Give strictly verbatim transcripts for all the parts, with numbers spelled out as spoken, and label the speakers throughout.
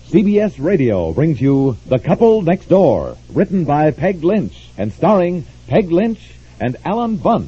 Speaker 1: C B S Radio brings you The Couple Next Door, written by Peg Lynch and starring Peg Lynch and Alan Bunce.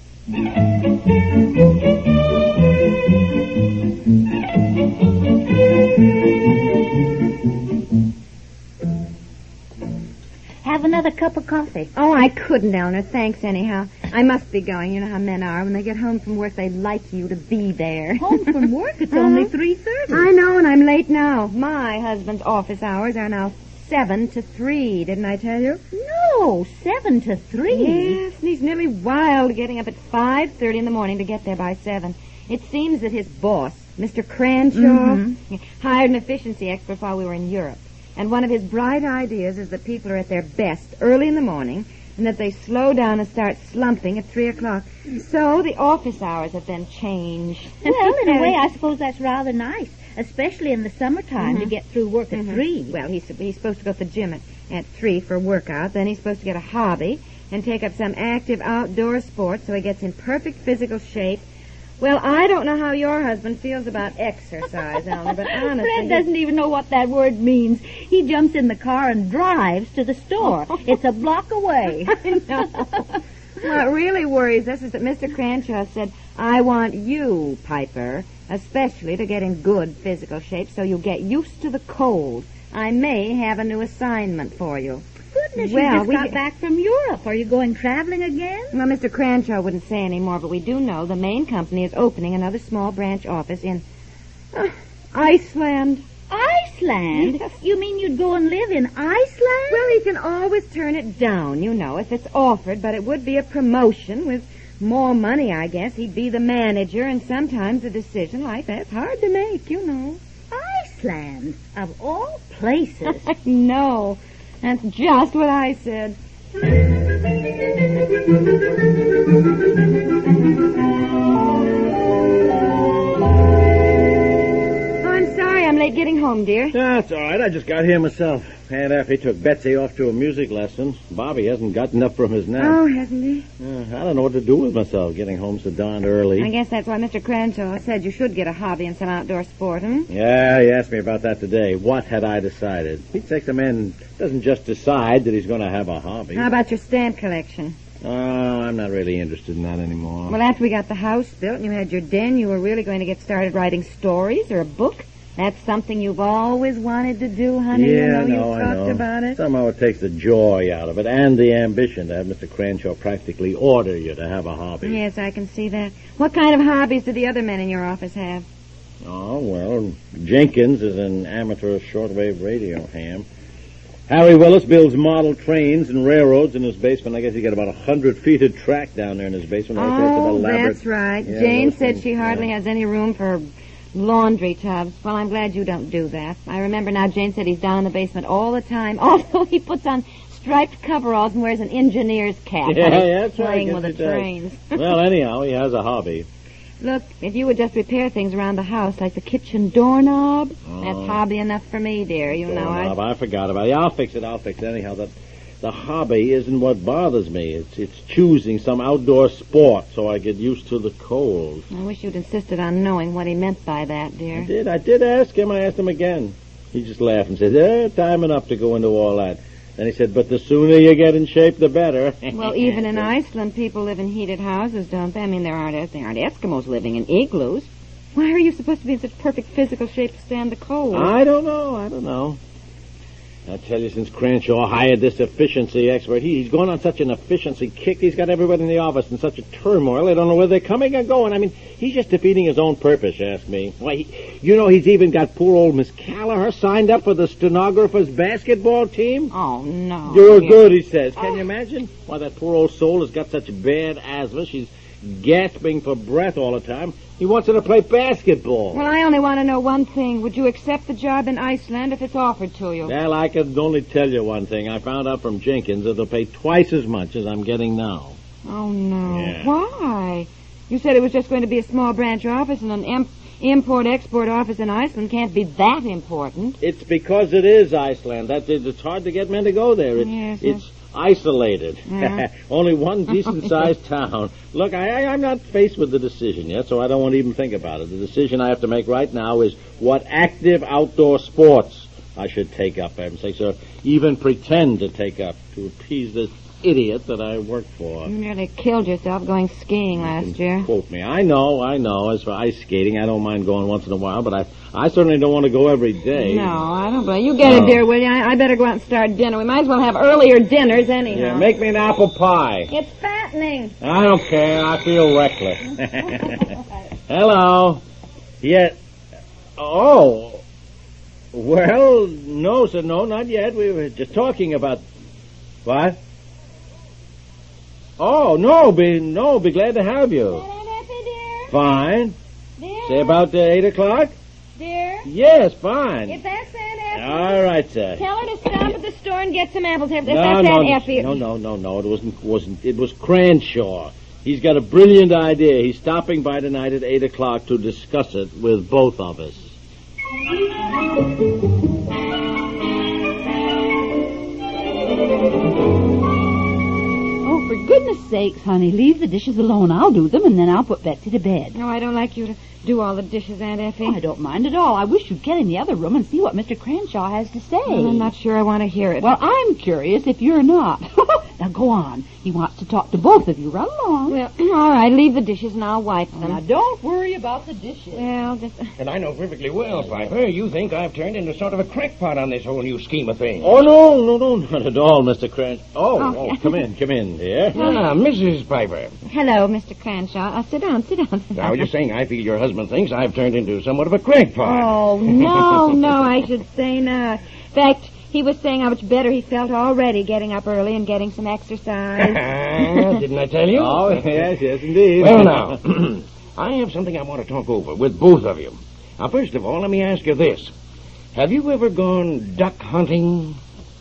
Speaker 2: Have another cup of coffee.
Speaker 3: Oh, I couldn't, Eleanor. Thanks, anyhow. I must be going. You know how men are. When they get home from work, they like you to be there.
Speaker 2: Home from work? It's only three thirty.
Speaker 3: I know, and I'm late now. My husband's office hours are now seven to three. Didn't I tell you?
Speaker 2: No, seven to three.
Speaker 3: Yes, and he's nearly wild getting up at five thirty in the morning to get there by seven. It seems that his boss, Mister Cranshaw,
Speaker 2: Mm-hmm.
Speaker 3: hired an efficiency expert while we were in Europe. And one of his bright ideas is that people are at their best early in the morning and that they slow down and start slumping at three o'clock. So the office hours have been changed.
Speaker 2: Well, in a way, I suppose that's rather nice, especially in the summertime,
Speaker 3: Mm-hmm.
Speaker 2: to get through work at
Speaker 3: Mhm.
Speaker 2: three.
Speaker 3: Well, he's, he's supposed to go to the gym at, at three for a workout. Then he's supposed to get a hobby and take up some active outdoor sport so he gets in perfect physical shape. Well, I don't know how your husband feels about exercise, Eleanor, but honestly...
Speaker 2: Fred doesn't even know what that word means. He jumps in the car and drives to the store. It's a block away.
Speaker 3: I know. What really worries us is that Mister Cranshaw said, I want you, Piper, especially to get in good physical shape so you get used to the cold. I may have a new assignment for you.
Speaker 2: Goodness,
Speaker 3: Well,
Speaker 2: you just
Speaker 3: we-
Speaker 2: got back from Europe. Are you going traveling again?
Speaker 3: Well, Mister Cranshaw wouldn't say any more, but we do know the main company is opening another small branch office in uh, Iceland.
Speaker 2: Iceland?
Speaker 3: Yes.
Speaker 2: You mean you'd go and live in Iceland?
Speaker 3: Well, he can always turn it down, you know, if it's offered, but it would be a promotion with more money, I guess. He'd be the manager, and sometimes a decision like that's hard to make, you know.
Speaker 2: Iceland, of all places.
Speaker 3: No, that's just what I said. Oh, I'm sorry I'm late getting home, dear.
Speaker 4: That's all right. I just got here myself. Aunt Effie took Betsy off to a music lesson. Bobby hasn't gotten up from his nap.
Speaker 3: Oh, hasn't he?
Speaker 4: Uh, I don't know what to do with myself getting home so darned early.
Speaker 3: I guess that's why Mister Cranshaw said you should get a hobby in some outdoor sport, hmm?
Speaker 4: Yeah, he asked me about that today. What had I decided? He takes a man doesn't just decide that he's going to have a hobby.
Speaker 3: How about your stamp collection?
Speaker 4: Oh, I'm not really interested in that anymore.
Speaker 3: Well, after we got the house built and you had your den, you were really going to get started writing stories or a book? That's something you've always wanted to do, honey.
Speaker 4: yeah,
Speaker 3: you know,
Speaker 4: I know,
Speaker 3: you've
Speaker 4: I
Speaker 3: talked
Speaker 4: know.
Speaker 3: about it.
Speaker 4: Somehow it takes the joy out of it and the ambition to have Mister Cranshaw practically order you to have a hobby.
Speaker 3: Yes, I can see that. What kind of hobbies do the other men in your office have?
Speaker 4: Oh, well, Jenkins is an amateur shortwave radio ham. Harry Willis builds model trains and railroads in his basement. I guess he got about a hundred feet of track down there in his basement. I guess it's
Speaker 3: Oh,
Speaker 4: elaborate.
Speaker 3: that's right.
Speaker 4: Yeah,
Speaker 3: Jane
Speaker 4: those
Speaker 3: said
Speaker 4: things,
Speaker 3: she hardly
Speaker 4: yeah.
Speaker 3: has any room for laundry tubs. Well, I'm glad you don't do that. I remember now Jane said he's down in the basement all the time. Also, he puts on striped coveralls and wears an engineer's cap.
Speaker 4: Yeah,
Speaker 3: when he's
Speaker 4: that's right.
Speaker 3: playing
Speaker 4: Yes,
Speaker 3: with the
Speaker 4: he does.
Speaker 3: trains.
Speaker 4: Well, anyhow, he has a hobby.
Speaker 3: Look, if you would just repair things around the house, like the kitchen doorknob,
Speaker 4: Oh.
Speaker 3: that's hobby enough for me, dear. You know,
Speaker 4: Doorknob,
Speaker 3: I...
Speaker 4: I forgot about it. Yeah, I'll fix it. I'll fix it. Anyhow, the, the hobby isn't what bothers me. It's it's choosing some outdoor sport so I get used to the cold.
Speaker 3: I wish you'd insisted on knowing what he meant by that,
Speaker 4: I
Speaker 3: dear.
Speaker 4: did. I did ask him. I asked him again. He just laughed and said, eh, time enough to go into all that. Then he said, but the sooner you get in shape, the better.
Speaker 3: Well, even in Iceland, people live in heated houses, don't they? I mean, there aren't, there aren't Eskimos living in igloos. Why are you supposed to be in such perfect physical shape to stand the cold?
Speaker 4: I don't know. I don't know. I tell you, since Cranshaw hired this efficiency expert, he, he's gone on such an efficiency kick. He's got everybody in the office in such a turmoil. They don't know where they're coming or going. I mean, he's just defeating his own purpose, you ask me. Why, he, you know, he's even got poor old Miss Callagher signed up for the stenographer's basketball team.
Speaker 3: Oh, no.
Speaker 4: You're
Speaker 3: dear.
Speaker 4: good, he says. Can
Speaker 3: Oh.
Speaker 4: you imagine? Why, that poor old soul has got such bad asthma. She's gasping for breath all the time. He wants her to play basketball.
Speaker 3: Well, I only want to know one thing. Would you accept the job in Iceland if it's offered to you?
Speaker 4: Well, I can only tell you one thing. I found out from Jenkins that they'll pay twice as much as I'm getting now.
Speaker 3: Oh, no.
Speaker 4: Yeah.
Speaker 3: Why? You said it was just going to be a small branch office and an imp- import-export office in Iceland can't be that important.
Speaker 4: It's because it is Iceland. That's it. It's hard to get men to go there. It's,
Speaker 3: Yes, yes.
Speaker 4: it's isolated.
Speaker 3: Yeah.
Speaker 4: Only one decent-sized town. Look, I, I, I'm not faced with the decision yet, so I don't want to even think about it. The decision I have to make right now is what active outdoor sports I should take up, for heaven's sakes, or even pretend to take up to appease this idiot that I work for.
Speaker 3: You nearly killed yourself going skiing last year.
Speaker 4: Quote me. I know, I know. As for ice skating, I don't mind going once in a while, but I I certainly don't want to go every day.
Speaker 3: No, I don't blame you. Get
Speaker 4: No.
Speaker 3: it, dear, will you? I, I better go out and start dinner. We might as well have earlier dinners anyhow.
Speaker 4: Yeah, make me an apple pie.
Speaker 3: It's fattening.
Speaker 4: I don't care. I feel reckless. Hello. Yeah. Oh. Well, no, sir. No, not yet. We were just talking about... What? Oh, no. Be no. Be glad to have you.
Speaker 3: Dear?
Speaker 4: Fine.
Speaker 3: Dear?
Speaker 4: Say about uh, eight o'clock?
Speaker 3: Dear?
Speaker 4: Yes, fine.
Speaker 3: If that's Aunt Effie,
Speaker 4: All right, sir.
Speaker 3: tell her to stop at the store and get some apples. If
Speaker 4: No,
Speaker 3: that's
Speaker 4: no,
Speaker 3: Aunt Effie.
Speaker 4: no, no, no, no. It wasn't. Wasn't. It was Cranshaw. He's got a brilliant idea. He's stopping by tonight at eight o'clock to discuss it with both of us.
Speaker 2: Oh, for goodness sakes, honey, leave the dishes alone. I'll do them, and then I'll put Betsy to bed.
Speaker 3: No, I don't like you to do all the dishes, Aunt Effie.
Speaker 2: I don't mind at all. I wish you'd get in the other room and see what Mister Cranshaw has to say.
Speaker 3: Well, I'm not sure I want to hear it.
Speaker 2: Well, I'm curious if you're not. Now, go on. He wants to talk to both of you. Run along.
Speaker 3: Well, all right, leave the dishes and I'll wipe them.
Speaker 2: Now, don't worry about the dishes.
Speaker 3: Well, just...
Speaker 5: And I know perfectly well, Piper, you think I've turned into sort of a crackpot on this whole new scheme of things.
Speaker 4: Oh, no, no, no, not at all, Mister Cranshaw. Oh,
Speaker 3: Oh.
Speaker 4: oh, come in, come in, dear.
Speaker 5: Ah, Missus Piper.
Speaker 3: Hello, Mister Cranshaw. Uh, sit down, sit down. Sit
Speaker 5: I
Speaker 3: down.
Speaker 5: was just saying I feel your husband thinks I've turned into somewhat of a crackpot.
Speaker 3: Oh, no, no, I should say not. In fact, he was saying how much better he felt already getting up early and getting some exercise.
Speaker 5: Didn't I tell you?
Speaker 4: Oh, yes, yes, indeed.
Speaker 5: Well, now, I have something I want to talk over with both of you. Now, first of all, let me ask you this. Have you ever gone duck hunting?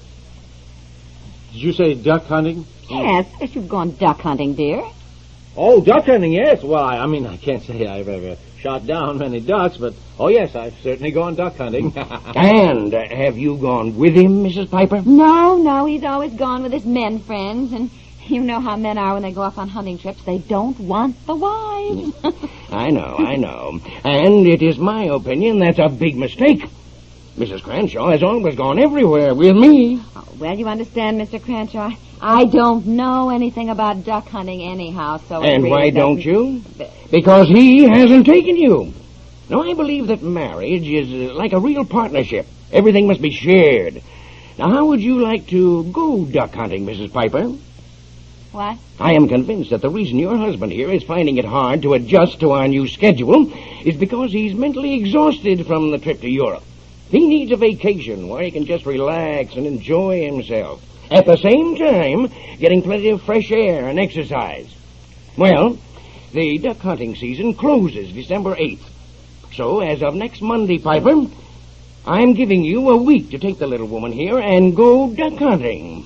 Speaker 4: Did you say duck hunting?
Speaker 2: Yes, yes, you've gone duck hunting, dear.
Speaker 4: Oh, duck hunting, yes. Well, I, I mean, I can't say I've ever shot down many ducks, but, oh, yes, I've certainly gone duck hunting.
Speaker 5: And uh, have you gone with him, Missus Piper?
Speaker 3: No, no, he's always gone with his men friends, and you know how men are when they go off on hunting trips. They don't want the wives.
Speaker 5: I know, I know. And it is my opinion that's a big mistake. Missus Cranshaw has always gone everywhere with me.
Speaker 3: Oh, well, you understand, Mister Cranshaw, I don't know anything about duck hunting anyhow, so... it
Speaker 5: And
Speaker 3: really
Speaker 5: why
Speaker 3: doesn't-
Speaker 5: don't you? Because he hasn't taken you. Now, I believe that marriage is uh, like a real partnership. Everything must be shared. Now, how would you like to go duck hunting, Missus Piper?
Speaker 3: What?
Speaker 5: I am convinced that the reason your husband here is finding it hard to adjust to our new schedule is because he's mentally exhausted from the trip to Europe. He needs a vacation where he can just relax and enjoy himself. At the same time, getting plenty of fresh air and exercise. Well, the duck hunting season closes December eighth. So, as of next Monday, Piper, I'm giving you a week to take the little woman here and go duck hunting.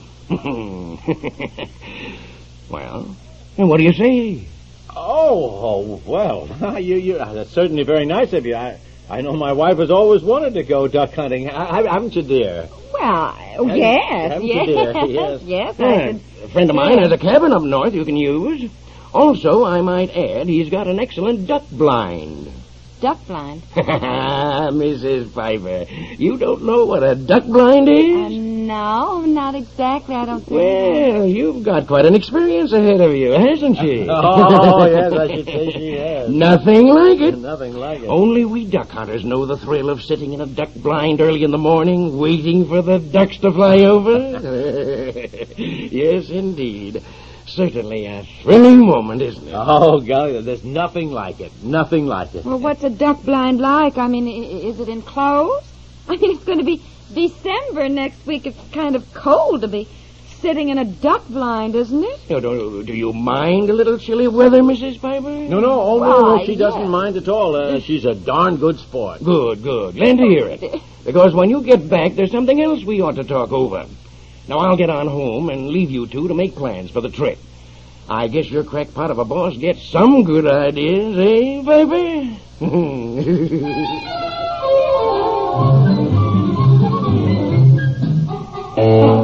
Speaker 5: Well, and what do you say?
Speaker 4: Oh, oh, well, you, you, that's certainly very nice of you. I, I know my wife has always wanted to go duck hunting, ha- haven't you, dear?
Speaker 3: Well,
Speaker 4: Haven't-
Speaker 3: yes,
Speaker 4: haven't you,
Speaker 3: yes,
Speaker 4: dear? Yes.
Speaker 3: yes, I
Speaker 5: Yeah,
Speaker 3: could...
Speaker 5: a friend of mine has a cabin up north you can use. Also, I might add, he's got an excellent duck blind.
Speaker 3: Duck blind.
Speaker 5: Missus Piper, you don't know what a duck blind
Speaker 3: Uh,
Speaker 5: is?
Speaker 3: no, not exactly, I don't think.
Speaker 5: Well, you've got quite an experience ahead of you, hasn't she?
Speaker 4: Oh, yes, I should say she has.
Speaker 5: Nothing like it.
Speaker 4: Nothing like it.
Speaker 5: Only we duck hunters know the thrill of sitting in a duck blind early in the morning, waiting for the ducks to fly over. Yes, indeed. Certainly a thrilling moment, isn't it?
Speaker 4: Oh, golly, there's nothing like it. Nothing like it.
Speaker 3: Well, what's a duck blind like? I mean, i- is it enclosed? I mean, it's going to be December next week. It's kind of cold to be sitting in a duck blind, isn't it?
Speaker 5: No, do, do you mind a little chilly weather, Missus Piper?
Speaker 4: No, no, oh, no, no,
Speaker 3: Why,
Speaker 4: she doesn't
Speaker 3: yes.
Speaker 4: mind at all. Uh, she's a darn good sport.
Speaker 5: Good, good. Glad to hear it. Because when you get back, there's something else we ought to talk over. Now, I'll get on home and leave you two to make plans for the trip. I guess your crackpot of a boss gets some good ideas, eh, baby?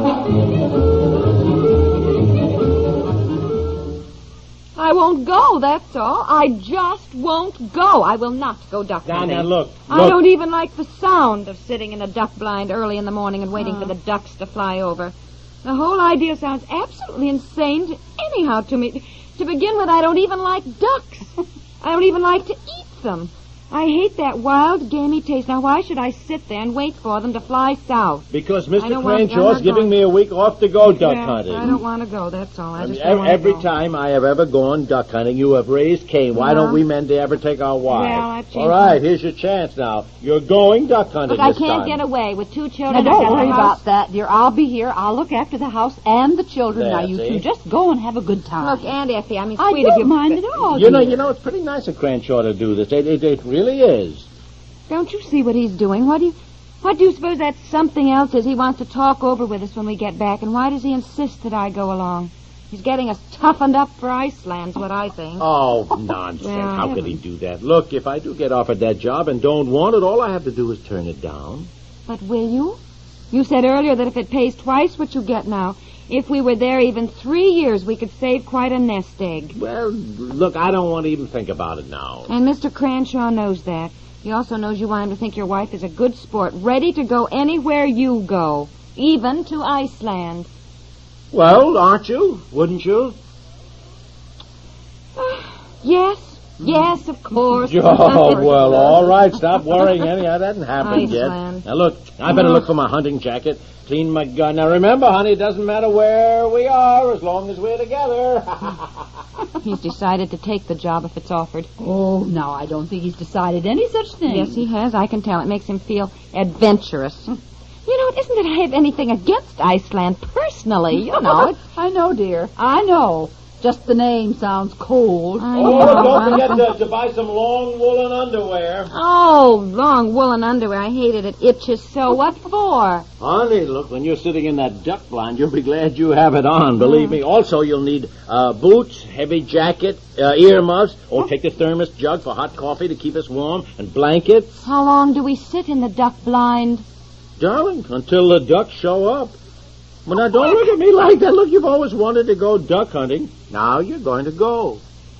Speaker 3: I won't go, that's that's all. I just won't go. I will not go duck
Speaker 4: Now,
Speaker 3: hunting.
Speaker 4: now, look,
Speaker 3: I
Speaker 4: look.
Speaker 3: don't even like the sound of sitting in a duck blind early in the morning and waiting
Speaker 2: Oh.
Speaker 3: for the ducks to fly over. The whole idea sounds absolutely insane to, anyhow to me. To begin with, I don't even like ducks. I don't even like to eat them. I hate that wild, gamey taste. Now, why should I sit there and wait for them to fly south?
Speaker 4: Because
Speaker 3: I
Speaker 4: Mister
Speaker 3: don't want-
Speaker 4: Cranshaw's
Speaker 3: I'm not
Speaker 4: giving
Speaker 3: going.
Speaker 4: me a week off to go duck
Speaker 3: Yeah,
Speaker 4: hunting.
Speaker 3: I don't want to go, that's all. I
Speaker 4: I mean,
Speaker 3: just don't
Speaker 4: ev-
Speaker 3: want to
Speaker 4: every
Speaker 3: go.
Speaker 4: time I have ever gone duck hunting, you have raised Cain. Why
Speaker 3: Uh-huh.
Speaker 4: don't we men ever take our wives?
Speaker 3: Well, I've changed
Speaker 4: All right,
Speaker 3: my-
Speaker 4: here's your chance now. You're going duck hunting
Speaker 3: Look, I
Speaker 4: this
Speaker 3: can't
Speaker 4: time.
Speaker 3: get away with two
Speaker 2: Now,
Speaker 3: children.
Speaker 2: don't
Speaker 3: at the
Speaker 2: worry
Speaker 3: house.
Speaker 2: about that, dear. I'll be here. I'll look after the house and the children.
Speaker 4: There,
Speaker 2: now, you
Speaker 4: see?
Speaker 2: two just go and have a good time.
Speaker 3: Look, Aunt Effie, I mean,
Speaker 2: I
Speaker 3: sweet of
Speaker 2: don't
Speaker 3: you.
Speaker 2: mind at all,
Speaker 4: You know,
Speaker 2: dear.
Speaker 4: you know, it's pretty nice of Cranshaw to do this. It, it, it really is.
Speaker 3: Don't you see what he's doing? What do you, what do you suppose that something else is he wants to talk over with us when we get back? And why does he insist that I go along? He's getting us toughened up for Iceland's what I think.
Speaker 4: Oh, nonsense.
Speaker 3: Well,
Speaker 4: How could he do that? Look, if I do get offered that job and don't want it, all I have to do is turn it down.
Speaker 3: But will you? You said earlier that if it pays twice what you get now, if we were there even three years, we could save quite a nest egg.
Speaker 4: Well, look, I don't want to even think about it now.
Speaker 3: And Mister Cranshaw knows that. He also knows you want him to think your wife is a good sport, ready to go anywhere you go, even to Iceland.
Speaker 4: Well, aren't you? Wouldn't you?
Speaker 3: Yes, yes, of course.
Speaker 4: Oh, well, all right. Stop worrying, Anyhow, that hasn't happened
Speaker 3: Iceland.
Speaker 4: yet. Now, look, I better look for my hunting jacket, clean my gun. Now, remember, honey, it doesn't matter where we are as long as we're together.
Speaker 3: He's decided to take the job if it's offered.
Speaker 2: Oh, no, I don't think he's decided any such thing.
Speaker 3: Yes, he has. I can tell. It makes him feel adventurous. You know, it isn't that I have anything against Iceland personally, you know. It's,
Speaker 2: I know, dear. I know. Just the name sounds cold.
Speaker 3: I
Speaker 4: Oh,
Speaker 3: know.
Speaker 4: don't forget to, to buy some long woolen underwear.
Speaker 3: Oh, long woolen underwear. I hate it. It itches so. What for?
Speaker 4: Honey, look, when you're sitting in that duck blind, you'll be glad you have it on, believe me. Also, you'll need uh, boots, heavy jacket, uh, earmuffs, or take the thermos jug for hot coffee to keep us warm, and blankets.
Speaker 3: How long do we sit in the duck blind?
Speaker 4: Darling, until the ducks show up. Well, now, don't look at me like that. Look, you've always wanted to go duck hunting. Now you're going to go.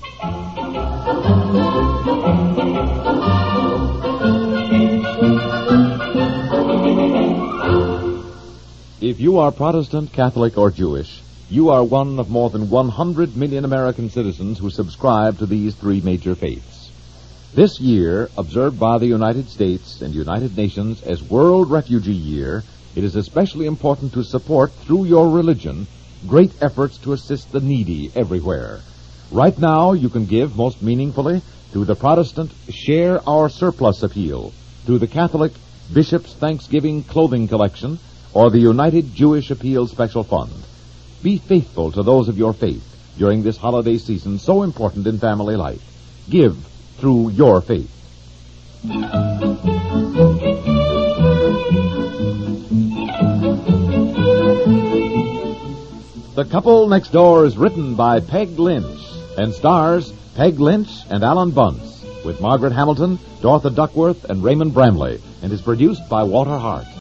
Speaker 1: If you are Protestant, Catholic, or Jewish, you are one of more than one hundred million American citizens who subscribe to these three major faiths. This year, observed by the United States and United Nations as World Refugee Year, it is especially important to support, through your religion, great efforts to assist the needy everywhere. Right now, you can give most meaningfully through the Protestant Share Our Surplus appeal, through the Catholic Bishop's Thanksgiving Clothing Collection, or the United Jewish Appeal Special Fund. Be faithful to those of your faith during this holiday season so important in family life. Give through your faith. The Couple Next Door is written by Peg Lynch and stars Peg Lynch and Alan Bunce with Margaret Hamilton, Dorothy Duckworth, and Raymond Bramley, and is produced by Walter Hart.